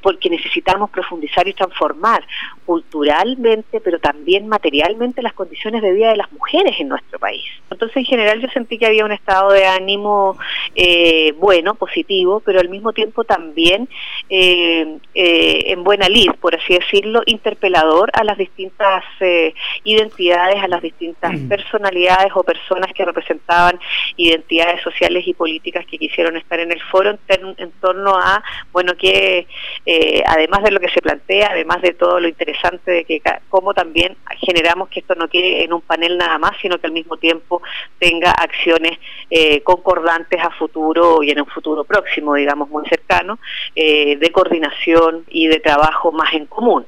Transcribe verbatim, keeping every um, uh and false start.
porque necesitamos profundizar y transformar culturalmente, pero también materialmente las condiciones de vida de las mujeres en nuestro país. Entonces, en general, yo sentí que había un estado de ánimo eh, bueno, positivo, pero al mismo tiempo también eh, eh, en buena lid, por así decirlo, interpelador a las distintas eh, identidades, a las distintas personalidades o personas que representaban identidades sociales y políticas que quisieron estar en el foro en, ter, en torno a, bueno, que eh, además de lo que se plantea, además de todo lo interesante de que cómo también generamos que esto no quede en un panel nada más, sino que al mismo tiempo tenga acciones eh, concordantes a futuro y en un futuro próximo, digamos, muy cercano, eh, de coordinación y de trabajo más en común.